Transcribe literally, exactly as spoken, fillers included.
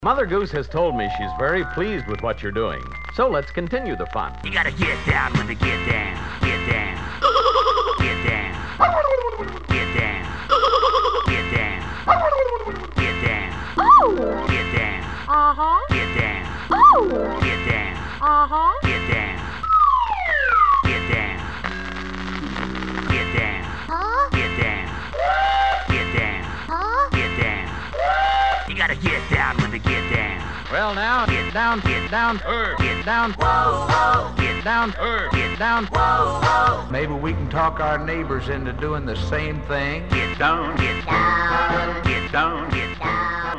Mother Goose has told me she's very pleased with what you're doing. So let's continue the fun. You gotta get down with the get down. Get down. Get down. Get down. Get down. Get down. Oh! Get down. Uh-huh. Get down. Oh! Get down. Uh-huh. Get down. Get down. Get down. Huh? Get down. Get down. Huh? Get down. You gotta get down with the get down. Well, now, get down, get down, er, get down, Whoa, whoa. get down, er, get down. Whoa, whoa. Maybe we can talk our neighbors into doing the same thing. Get down. Get down. Get down. Get down.